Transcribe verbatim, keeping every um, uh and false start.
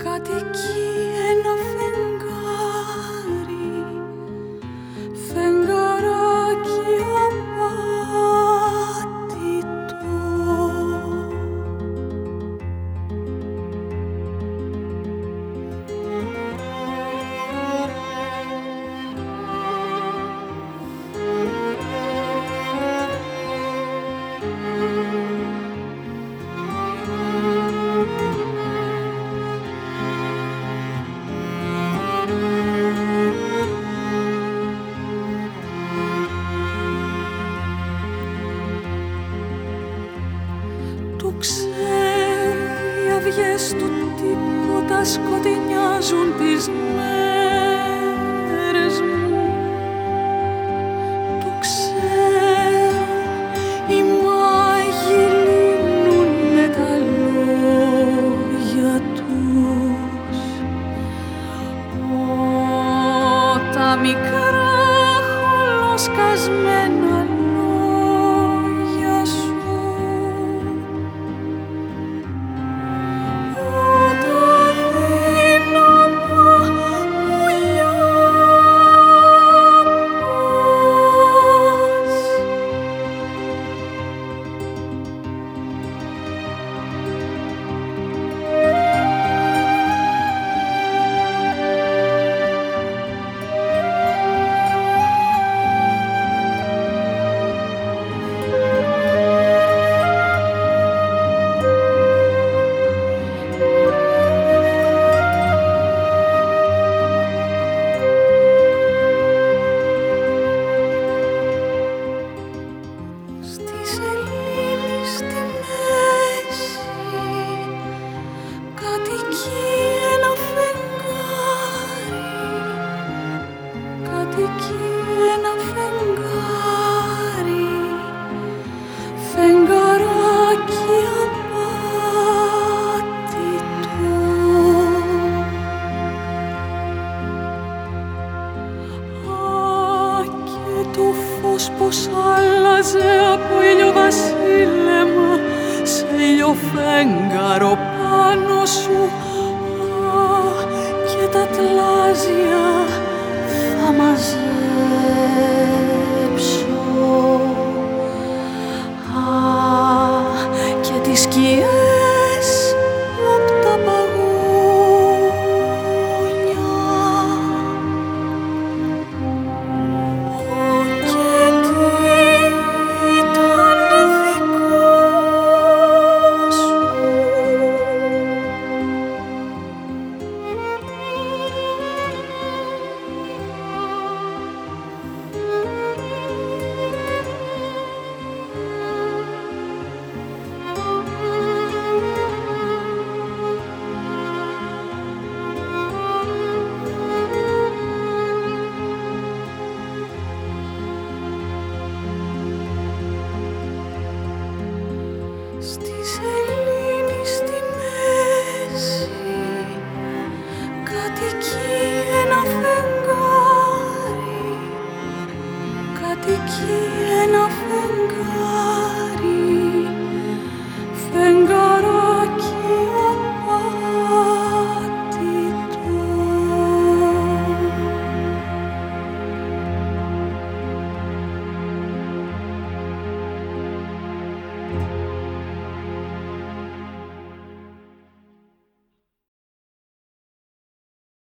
κατοικεί ένα φεγγάρι, φεγγαράκι απάτητο. Το ξέρω, οι αυγές του τίποτα σκοτεινιάζουν τις μέρες μου. Το ξέρω, οι μάγοι λύνουνε τα λόγια τους. Ω, τα μικρά χολοσκασμένα λόγια σου. Πως άλλαζε από ηλιοβασίλεμα σε ηλιοφέγγαρο πάνω σου. Α, και τα τλάζια θα μαζέψω. Α, και τις σκιές